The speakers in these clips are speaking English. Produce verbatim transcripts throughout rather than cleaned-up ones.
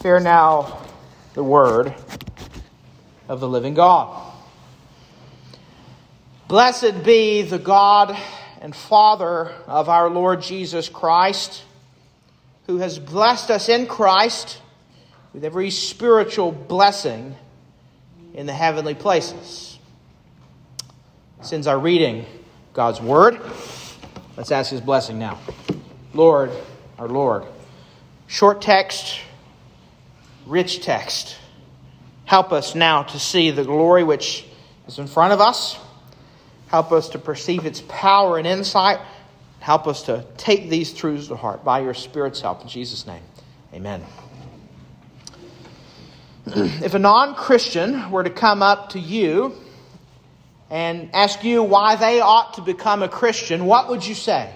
Hear now the word of the living God. Blessed be the God and Father of our Lord Jesus Christ, who has blessed us in Christ with every spiritual blessing in the heavenly places. Since our reading God's word, let's ask His blessing now. Lord, our Lord, short text, rich text, help us now to see the glory which is in front of us. Help us to perceive its power and insight. Help us to take these truths to heart by your Spirit's help. In Jesus' name, amen. If a non-Christian were to come up to you and ask you why they ought to become a Christian, what would you say?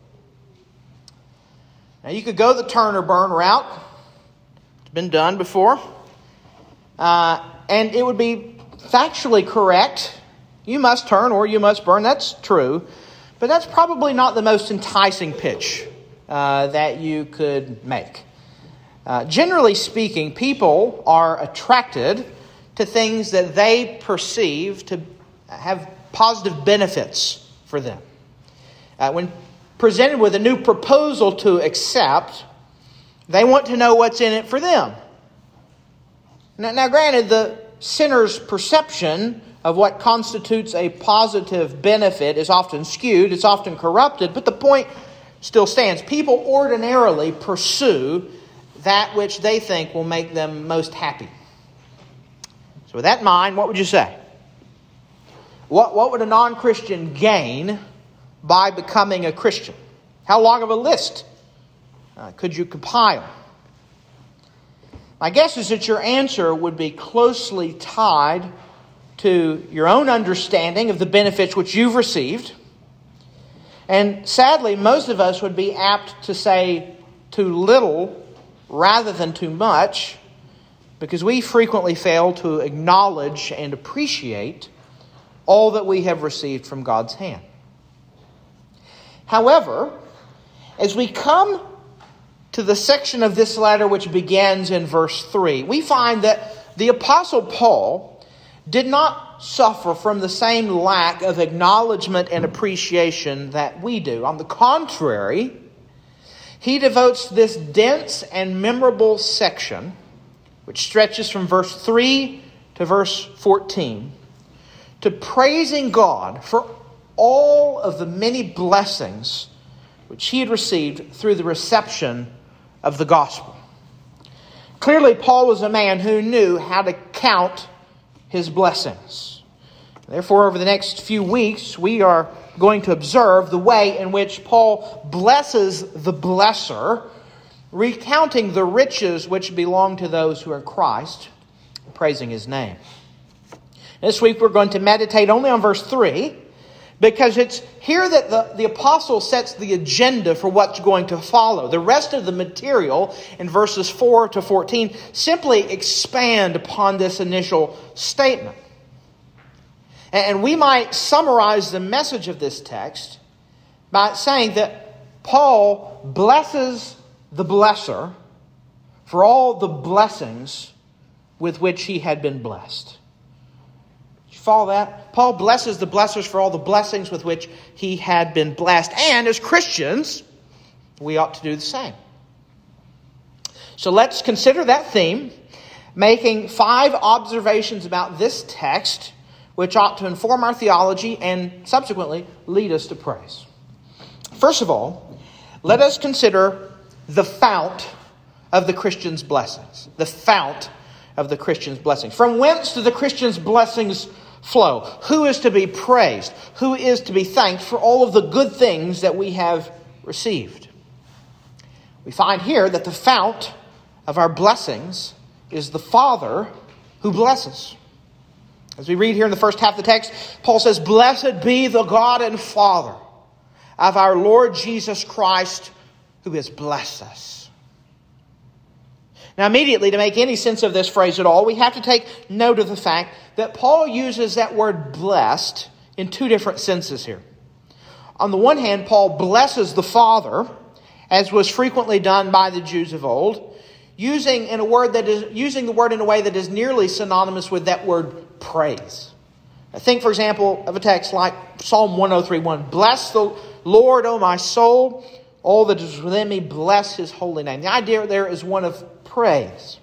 Now, you could go the turn or burn route. It's been done before. Uh, and it would be factually correct. You must turn or you must burn. That's true. But that's probably not the most enticing pitch uh, that you could make. Uh, generally speaking, people are attracted to things that they perceive to have positive benefits for them. Uh, when presented with a new proposal to accept, they want to know what's in it for them. Now, now granted, the sinner's perception of what constitutes a positive benefit is often skewed, it's often corrupted, but the point still stands. People ordinarily pursue that which they think will make them most happy. So with that in mind, what would you say? What, what would a non-Christian gain by becoming a Christian? How long of a list uh, could you compile? My guess is that your answer would be closely tied to your own understanding of the benefits which you've received. And sadly, most of us would be apt to say too little rather than too much, because we frequently fail to acknowledge and appreciate all that we have received from God's hand. However, as we come to the section of this letter which begins in verse three, we find that the Apostle Paul did not suffer from the same lack of acknowledgement and appreciation that we do. On the contrary, he devotes this dense and memorable section, which stretches from verse three to verse fourteen, to praising God for all of the many blessings which he had received through the reception of the gospel. Clearly, Paul was a man who knew how to count his blessings. Therefore, over the next few weeks, we are going to observe the way in which Paul blesses the blesser, recounting the riches which belong to those who are in Christ, praising his name. This week we're going to meditate only on verse three, because it's here that the, the apostle sets the agenda for what's going to follow. The rest of the material in verses four to fourteen simply expand upon this initial statement. And we might summarize the message of this text by saying that Paul blesses the blesser for all the blessings with which he had been blessed. Did you follow that? Paul blesses the blessers for all the blessings with which he had been blessed. And as Christians, we ought to do the same. So let's consider that theme, making five observations about this text, which ought to inform our theology and subsequently lead us to praise. First of all, let us consider the fount of the Christian's blessings. The fount of the Christian's blessings. From whence do the Christian's blessings flow? Who is to be praised? Who is to be thanked for all of the good things that we have received? We find here that the fount of our blessings is the Father who blesses. As we read here in the first half of the text, Paul says, "Blessed be the God and Father of our Lord Jesus Christ, who has blessed us." Now, immediately, to make any sense of this phrase at all, we have to take note of the fact that Paul uses that word blessed in two different senses here. On the one hand, Paul blesses the Father, as was frequently done by the Jews of old, using in a word that is using the word in a way that is nearly synonymous with that word praise. I think, for example, of a text like Psalm one oh three one. Bless the Lord, O my soul, all that is within me, bless his holy name. The idea there is one of praise.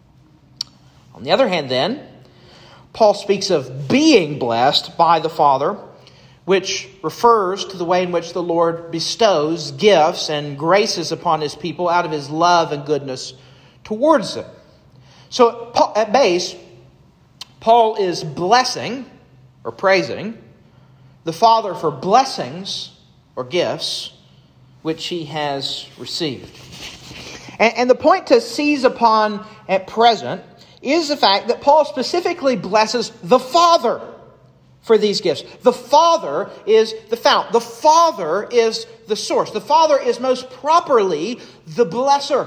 On the other hand, then, Paul speaks of being blessed by the Father, which refers to the way in which the Lord bestows gifts and graces upon his people out of his love and goodness towards them. So at base, Paul is blessing or praising the Father for blessings or gifts which he has received. And, and the point to seize upon at present is the fact that Paul specifically blesses the Father for these gifts. The Father is the fount. The Father is the source. The Father is most properly the blesser.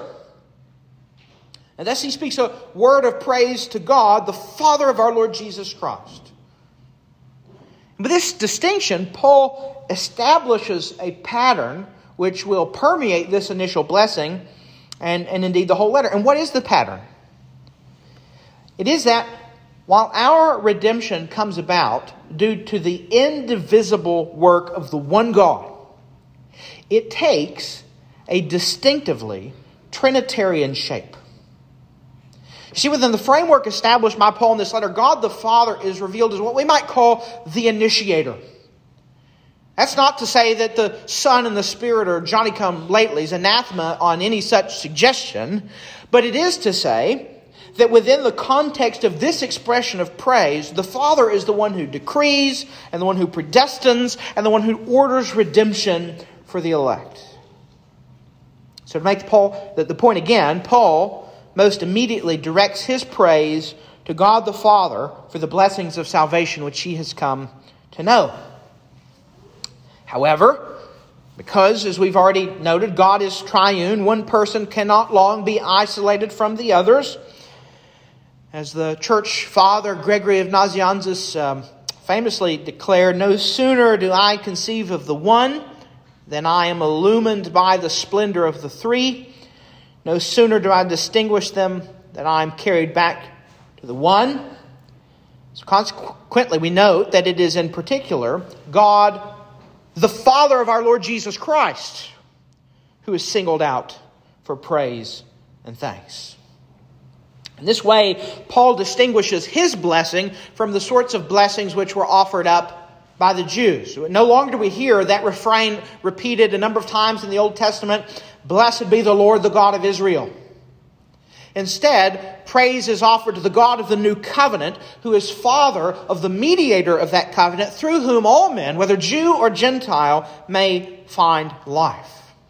And thus he speaks a word of praise to God, the Father of our Lord Jesus Christ. With this distinction, Paul establishes a pattern which will permeate this initial blessing and, and indeed the whole letter. And what is the pattern? It is that while our redemption comes about due to the indivisible work of the one God, it takes a distinctively Trinitarian shape. See, within the framework established by Paul in this letter, God the Father is revealed as what we might call the initiator. That's not to say that the Son and the Spirit are Johnny-come-latelys, anathema on any such suggestion, but it is to say that within the context of this expression of praise, the Father is the one who decrees and the one who predestines and the one who orders redemption for the elect. So to make Paul the, the point again, Paul most immediately directs his praise to God the Father for the blessings of salvation which he has come to know. However, because, as we've already noted, God is triune, one person cannot long be isolated from the others. As the church father Gregory of Nazianzus um, famously declared, no sooner do I conceive of the one than I am illumined by the splendor of the three. No sooner do I distinguish them than I am carried back to the one. So consequently, we note that it is in particular God, the Father of our Lord Jesus Christ, who is singled out for praise and thanks. In this way, Paul distinguishes his blessing from the sorts of blessings which were offered up by the Jews. No longer do we hear that refrain repeated a number of times in the Old Testament, blessed be the Lord, the God of Israel. Instead, praise is offered to the God of the new covenant, who is Father of the mediator of that covenant, through whom all men, whether Jew or Gentile, may find life.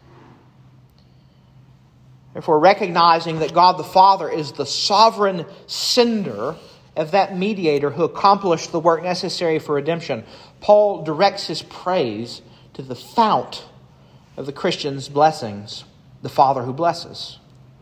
Therefore, recognizing that God the Father is the sovereign sender of that mediator who accomplished the work necessary for redemption, Paul directs his praise to the fount of the Christian's blessings, the Father who blesses.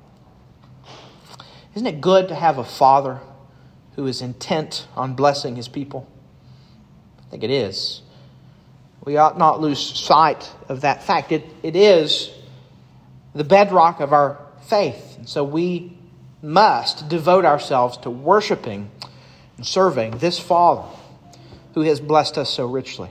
Isn't it good to have a Father who is intent on blessing his people? I think it is. We ought not lose sight of that fact. It, it is the bedrock of our faith. And so we must devote ourselves to worshiping and serving this Father who has blessed us so richly.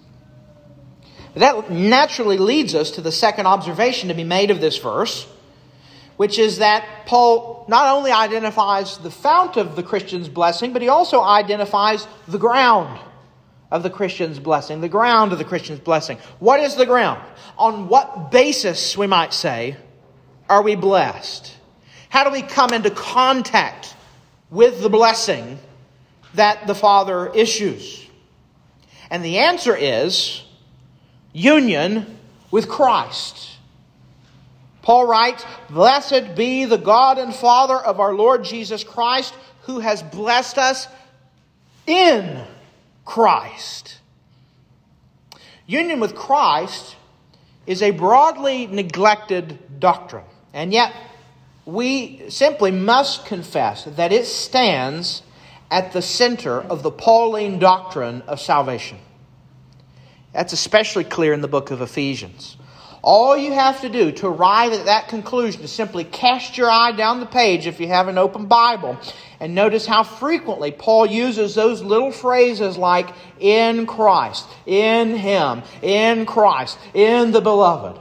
That naturally leads us to the second observation to be made of this verse, which is that Paul not only identifies the fount of the Christian's blessing, but he also identifies the ground of the Christian's blessing, the ground of the Christian's blessing. What is the ground? On what basis, we might say, are we blessed? How do we come into contact with the blessing that the Father issues? And the answer is union with Christ. Paul writes, blessed be the God and Father of our Lord Jesus Christ, who has blessed us in Christ. Union with Christ is a broadly neglected doctrine. And yet, we simply must confess that it stands at the center of the Pauline doctrine of salvation. That's especially clear in the book of Ephesians. All you have to do to arrive at that conclusion is simply cast your eye down the page if you have an open Bible and notice how frequently Paul uses those little phrases like in Christ, in Him, in Christ, in the Beloved.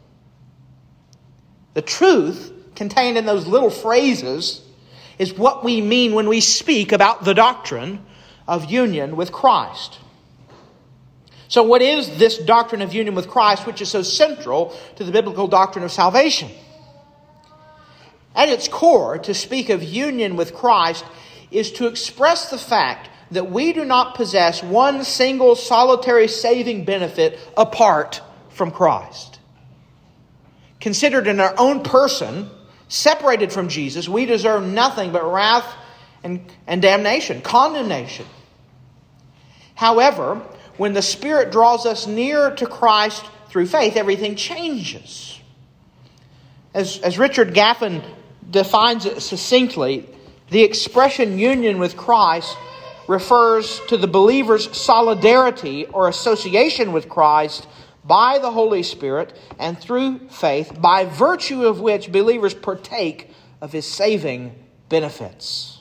The truth contained in those little phrases is what we mean when we speak about the doctrine of union with Christ. So what is this doctrine of union with Christ, which is so central to the biblical doctrine of salvation? At its core, to speak of union with Christ is to express the fact that we do not possess one single solitary saving benefit apart from Christ. Considered in our own person, separated from Jesus, we deserve nothing but wrath and, and damnation, condemnation. However, when the Spirit draws us nearer to Christ through faith, everything changes. As, as Richard Gaffin defines it succinctly, the expression union with Christ refers to the believer's solidarity or association with Christ by the Holy Spirit and through faith, by virtue of which believers partake of His saving benefits.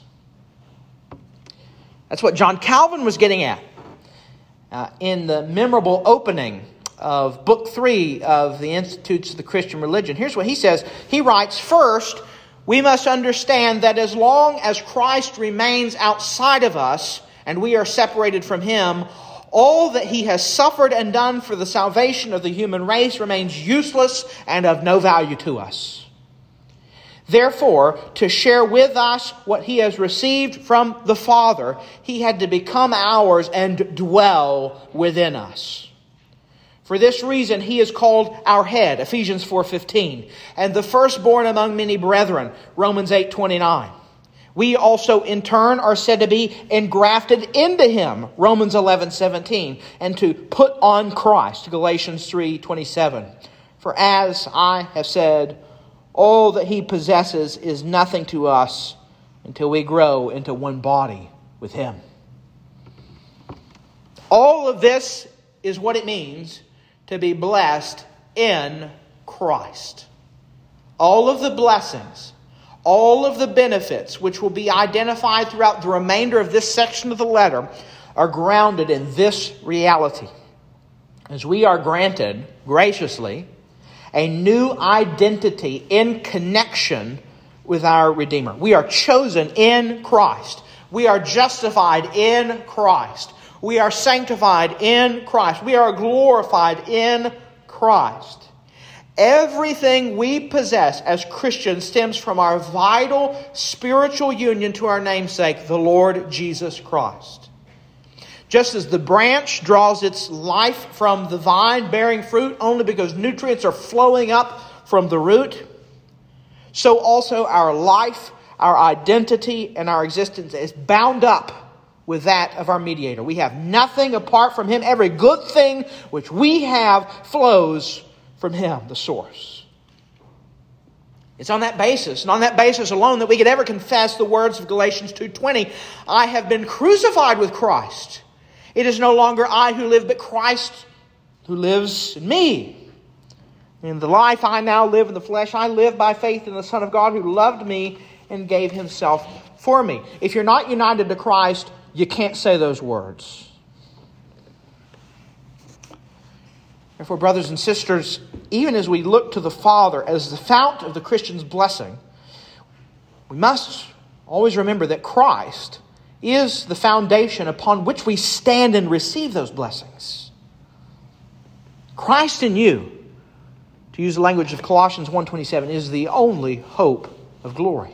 That's what John Calvin was getting at uh, in the memorable opening of Book three of the Institutes of the Christian Religion. Here's what he says. He writes, "First, we must understand that as long as Christ remains outside of us and we are separated from Him, all that He has suffered and done for the salvation of the human race remains useless and of no value to us. Therefore, to share with us what He has received from the Father, He had to become ours and dwell within us. For this reason, He is called our head, Ephesians four fifteen, and the firstborn among many brethren, Romans eight twenty-nine. We also in turn are said to be engrafted into Him, Romans eleven seventeen, and to put on Christ, Galatians three twenty-seven. For as I have said, all that He possesses is nothing to us until we grow into one body with Him." All of this is what it means to be blessed in Christ. All of the blessings, all of the benefits, which will be identified throughout the remainder of this section of the letter, are grounded in this reality. As we are granted, graciously, a new identity in connection with our Redeemer. We are chosen in Christ. We are justified in Christ. We are sanctified in Christ. We are glorified in Christ. Everything we possess as Christians stems from our vital spiritual union to our namesake, the Lord Jesus Christ. Just as the branch draws its life from the vine bearing fruit only because nutrients are flowing up from the root, so also our life, our identity, and our existence is bound up with that of our mediator. We have nothing apart from Him. Every good thing which we have flows from Him, the source. It's on that basis, and on that basis alone, that we could ever confess the words of Galatians two twenty, "I have been crucified with Christ. It is no longer I who live, but Christ who lives in me. In the life I now live in the flesh, I live by faith in the Son of God who loved me and gave Himself for me." If you're not united to Christ, you can't say those words. Therefore, brothers and sisters, even as we look to the Father as the fount of the Christian's blessing, we must always remember that Christ is the foundation upon which we stand and receive those blessings. Christ in you, to use the language of Colossians one twenty-seven, is the only hope of glory.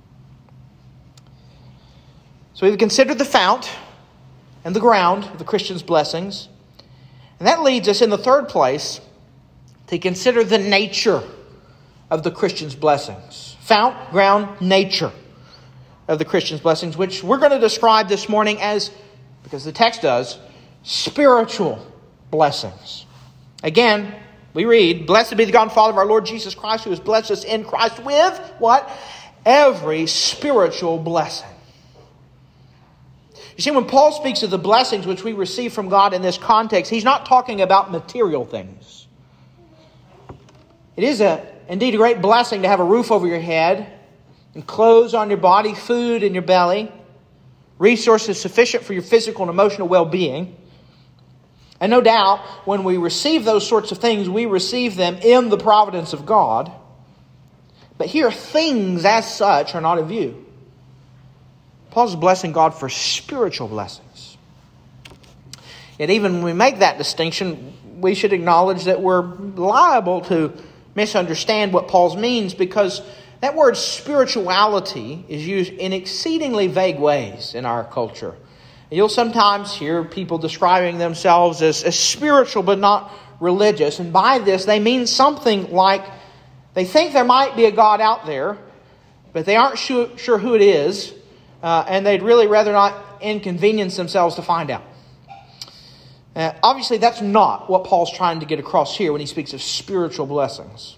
So we've considered the fount and the ground of the Christian's blessings. And that leads us in the third place to consider the nature of the Christian's blessings. Fount, ground, nature of the Christian's blessings, which we're going to describe this morning as, because the text does, spiritual blessings. Again, we read, "Blessed be the God and Father of our Lord Jesus Christ, who has blessed us in Christ with," what? "Every spiritual blessing." You see, when Paul speaks of the blessings which we receive from God in this context, he's not talking about material things. It is a, indeed a great blessing to have a roof over your head and clothes on your body, food in your belly, resources sufficient for your physical and emotional well-being. And no doubt, when we receive those sorts of things, we receive them in the providence of God. But here, things as such are not in view. Paul's blessing God for spiritual blessings. Yet even when we make that distinction, we should acknowledge that we're liable to misunderstand what Paul means, because that word spirituality is used in exceedingly vague ways in our culture. You'll sometimes hear people describing themselves as, as spiritual but not religious. And by this, they mean something like they think there might be a God out there, but they aren't sure, sure who it is, uh, and they'd really rather not inconvenience themselves to find out. Uh, obviously, that's not what Paul's trying to get across here when he speaks of spiritual blessings.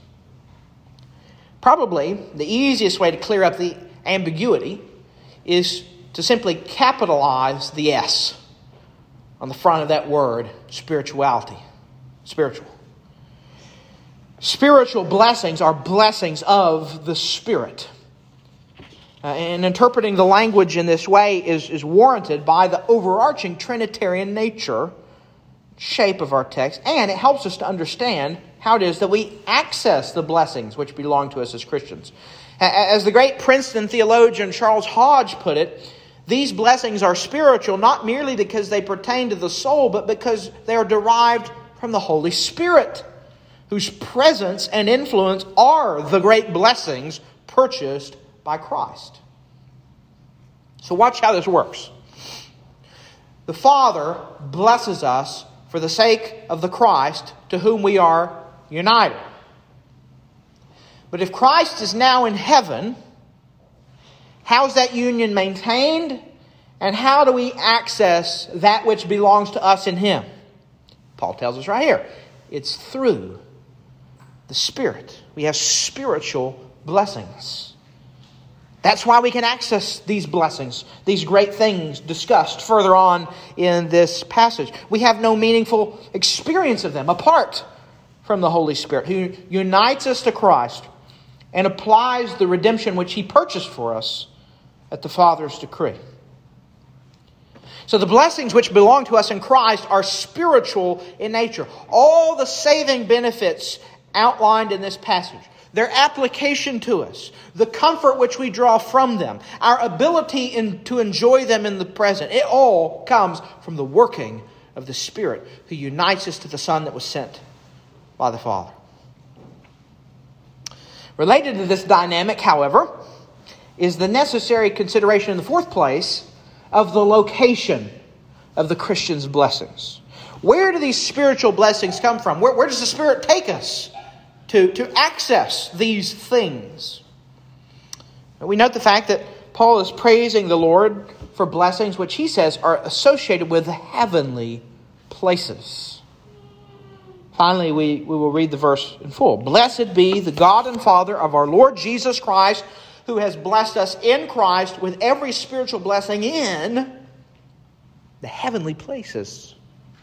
Probably the easiest way to clear up the ambiguity is to simply capitalize the S on the front of that word, spirituality. Spiritual. Spiritual blessings are blessings of the Spirit. Uh, and interpreting the language in this way is, is warranted by the overarching Trinitarian nature, shape of our text, and it helps us to understand how it is that we access the blessings which belong to us as Christians. As the great Princeton theologian Charles Hodge put it, these blessings are spiritual not merely because they pertain to the soul, but because they are derived from the Holy Spirit, whose presence and influence are the great blessings purchased by Christ. So watch how this works. The Father blesses us for the sake of the Christ to whom we are united. But if Christ is now in heaven, how is that union maintained? And how do we access that which belongs to us in Him? Paul tells us right here. It's through the Spirit. We have spiritual blessings. That's why we can access these blessings, these great things discussed further on in this passage. We have no meaningful experience of them apart from the Holy Spirit, who unites us to Christ and applies the redemption which He purchased for us at the Father's decree. So the blessings which belong to us in Christ are spiritual in nature. All the saving benefits outlined in this passage, their application to us, the comfort which we draw from them, our ability in, to enjoy them in the present, it all comes from the working of the Spirit who unites us to the Son that was sent by the Father. Related to this dynamic, however, is the necessary consideration in the fourth place of the location of the Christian's blessings. Where do these spiritual blessings come from? Where, where does the Spirit take us to, to access these things? And we note the fact that Paul is praising the Lord for blessings which he says are associated with heavenly places. Finally, we, we will read the verse in full. Blessed be the God and Father of our Lord Jesus Christ, who has blessed us in Christ with every spiritual blessing in the heavenly places.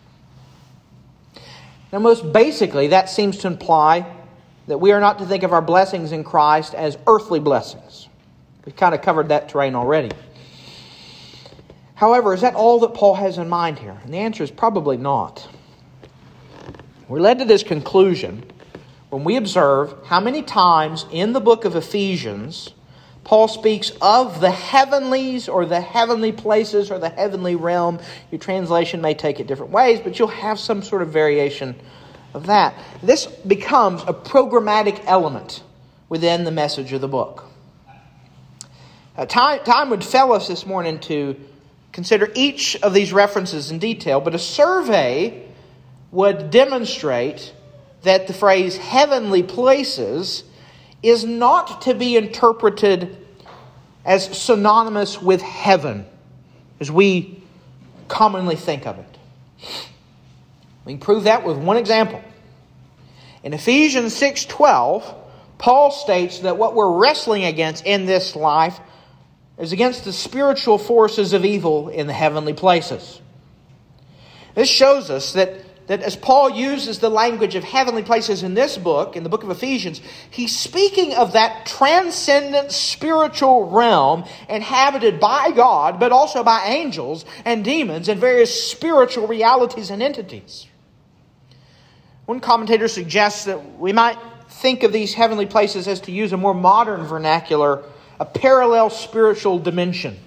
Now, most basically, that seems to imply that we are not to think of our blessings in Christ as earthly blessings. We've kind of covered that terrain already. However, is that all that Paul has in mind here? And the answer is probably not. We're led to this conclusion when we observe how many times in the book of Ephesians Paul speaks of the heavenlies or the heavenly places or the heavenly realm. Your translation may take it different ways, but you'll have some sort of variation of that. This becomes a programmatic element within the message of the book. Uh, time, time would fail us this morning to consider each of these references in detail, but a survey would demonstrate that the phrase heavenly places is not to be interpreted as synonymous with heaven, as we commonly think of it. We can prove that with one example. In Ephesians six twelve, Paul states that what we're wrestling against in this life is against the spiritual forces of evil in the heavenly places. This shows us that that as Paul uses the language of heavenly places in this book, in the book of Ephesians, he's speaking of that transcendent spiritual realm inhabited by God, but also by angels and demons and various spiritual realities and entities. One commentator suggests that we might think of these heavenly places as, to use a more modern vernacular, a parallel spiritual dimension.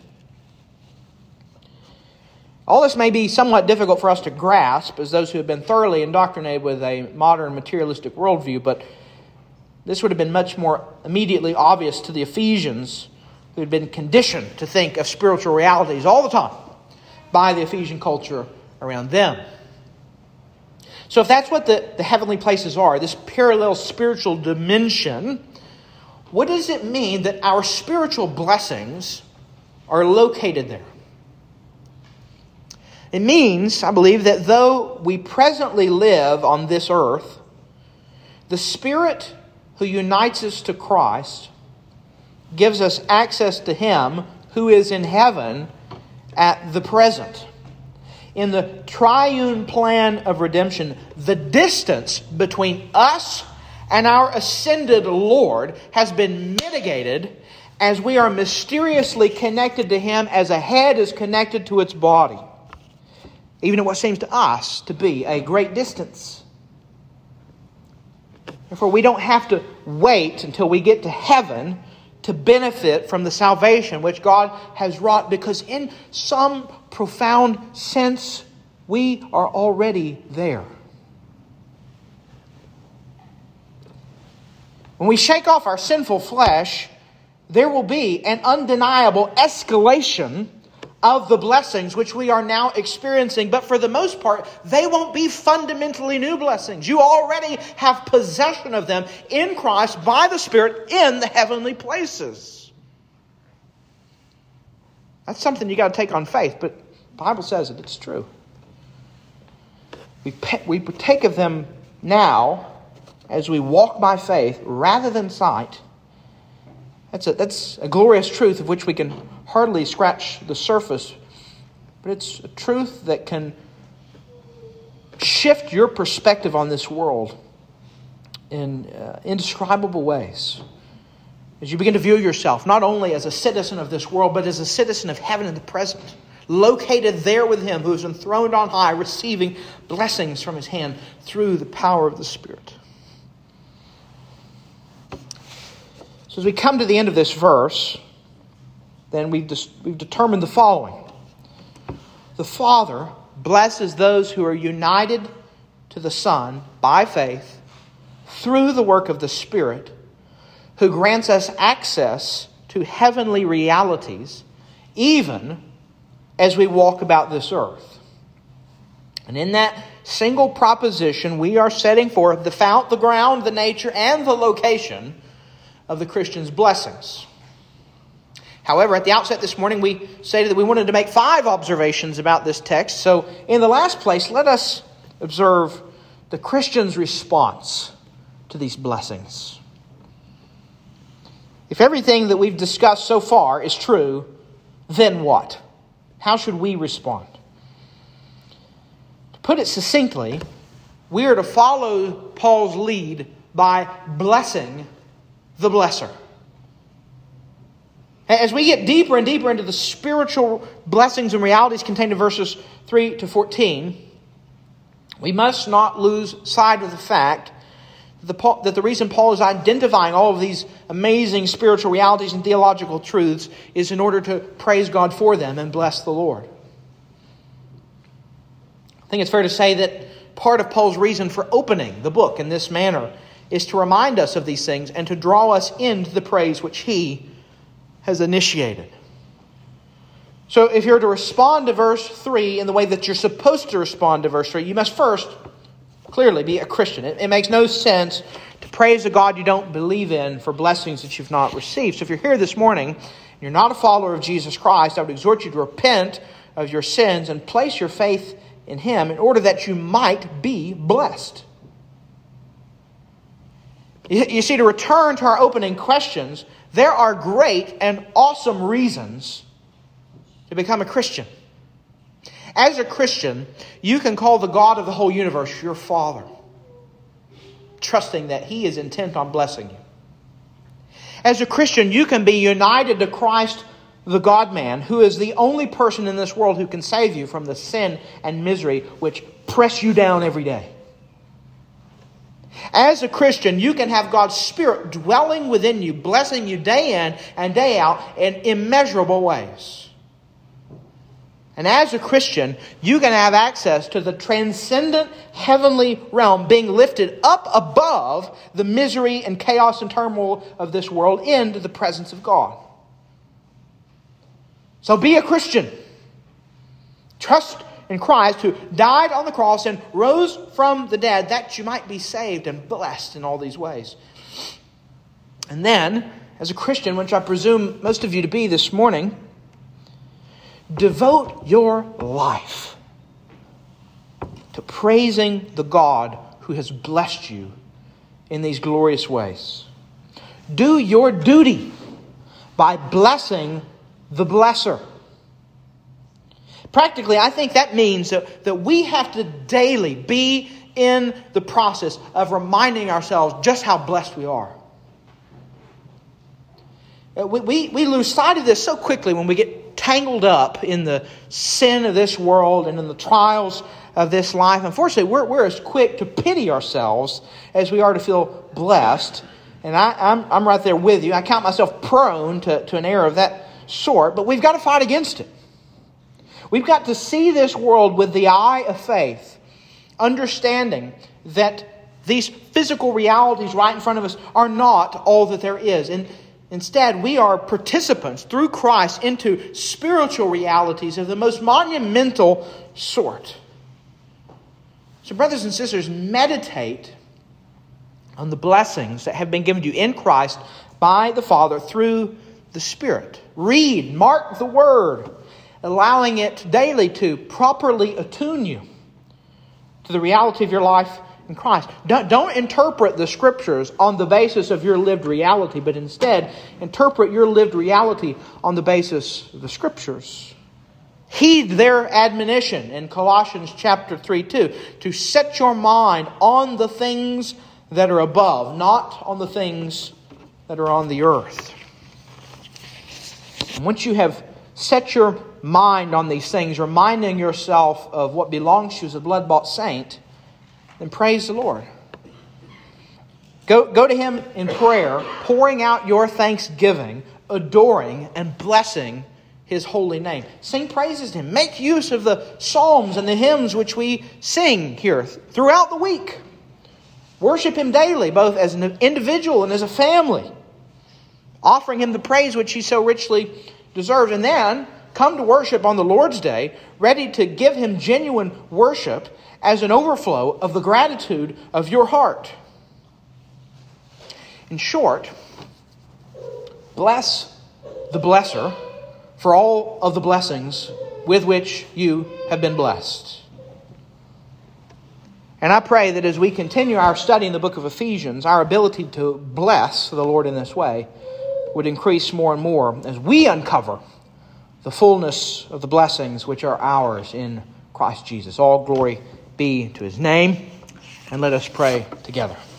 All this may be somewhat difficult for us to grasp as those who have been thoroughly indoctrinated with a modern materialistic worldview, but this would have been much more immediately obvious to the Ephesians, who had been conditioned to think of spiritual realities all the time by the Ephesian culture around them. So if that's what the, the heavenly places are, this parallel spiritual dimension, what does it mean that our spiritual blessings are located there? It means, I believe, that though we presently live on this earth, the Spirit who unites us to Christ gives us access to Him who is in heaven at the present. In the triune plan of redemption, the distance between us and our ascended Lord has been mitigated as we are mysteriously connected to Him as a head is connected to its body, even at what seems to us to be a great distance. Therefore, we don't have to wait until we get to heaven to benefit from the salvation which God has wrought, because in some profound sense, we are already there. When we shake off our sinful flesh, there will be an undeniable escalation of the blessings which we are now experiencing. But for the most part, they won't be fundamentally new blessings. You already have possession of them in Christ by the Spirit in the heavenly places. That's something you got to take on faith, but the Bible says it. It's true. We, we partake of them now as we walk by faith rather than sight. That's a, that's a glorious truth of which we can hardly scratch the surface. But it's a truth that can shift your perspective on this world in uh, indescribable ways. As you begin to view yourself not only as a citizen of this world, but as a citizen of heaven in the present, located there with Him who is enthroned on high, receiving blessings from His hand through the power of the Spirit. So as we come to the end of this verse, then we've, dis- we've determined the following. The Father blesses those who are united to the Son by faith through the work of the Spirit, who grants us access to heavenly realities even as we walk about this earth. And in that single proposition, we are setting forth the fount, the ground, the nature, and the location of the Christian's blessings. However, at the outset this morning, we stated that we wanted to make five observations about this text. So, in the last place, let us observe the Christian's response to these blessings. If everything that we've discussed so far is true, then what? How should we respond? To put it succinctly, we are to follow Paul's lead by blessing the blesser. As we get deeper and deeper into the spiritual blessings and realities contained in verses three to fourteen, we must not lose sight of the fact that the, that the reason Paul is identifying all of these amazing spiritual realities and theological truths is in order to praise God for them and bless the Lord. I think it's fair to say that part of Paul's reason for opening the book in this manner is to remind us of these things and to draw us into the praise which he has initiated. So if you're to respond to verse three in the way that you're supposed to respond to verse three, you must first clearly be a Christian. It, it makes no sense to praise a God you don't believe in for blessings that you've not received. So if you're here this morning and you're not a follower of Jesus Christ, I would exhort you to repent of your sins and place your faith in Him in order that you might be blessed. You, you see, to return to our opening questions, there are great and awesome reasons to become a Christian. As a Christian, you can call the God of the whole universe your Father, trusting that He is intent on blessing you. As a Christian, you can be united to Christ, the God-man, who is the only person in this world who can save you from the sin and misery which press you down every day. As a Christian, you can have God's Spirit dwelling within you, blessing you day in and day out in immeasurable ways. And as a Christian, you can have access to the transcendent heavenly realm, being lifted up above the misery and chaos and turmoil of this world into the presence of God. So be a Christian. Trust in Christ, who died on the cross and rose from the dead, that you might be saved and blessed in all these ways. And then, as a Christian, which I presume most of you to be this morning, devote your life to praising the God who has blessed you in these glorious ways. Do your duty by blessing the blesser. Practically, I think that means that, that we have to daily be in the process of reminding ourselves just how blessed we are. We, we, we lose sight of this so quickly when we get tangled up in the sin of this world and in the trials of this life. Unfortunately, we're, we're as quick to pity ourselves as we are to feel blessed. And I, I'm, I'm right there with you. I count myself prone to, to an error of that sort, but we've got to fight against it. We've got to see this world with the eye of faith, understanding that these physical realities right in front of us are not all that there is. And instead, we are participants through Christ into spiritual realities of the most monumental sort. So, brothers and sisters, meditate on the blessings that have been given to you in Christ by the Father through the Spirit. Read, mark the Word, allowing it daily to properly attune you to the reality of your life in Christ. Don't, don't interpret the Scriptures on the basis of your lived reality, but instead interpret your lived reality on the basis of the Scriptures. Heed their admonition in Colossians chapter three two, to set your mind on the things that are above, not on the things that are on the earth. And once you have set your mind on these things, reminding yourself of what belongs to you as a blood-bought saint, then praise the Lord. Go, go to Him in prayer, pouring out your thanksgiving, adoring and blessing His holy name. Sing praises to Him. Make use of the psalms and the hymns which we sing here throughout the week. Worship Him daily, both as an individual and as a family, offering Him the praise which He so richly deserves. And then come to worship on the Lord's Day, ready to give Him genuine worship as an overflow of the gratitude of your heart. In short, bless the blesser for all of the blessings with which you have been blessed. And I pray that as we continue our study in the book of Ephesians, our ability to bless the Lord in this way would increase more and more as we uncover the fullness of the blessings which are ours in Christ Jesus. All glory be to His name. And let us pray together.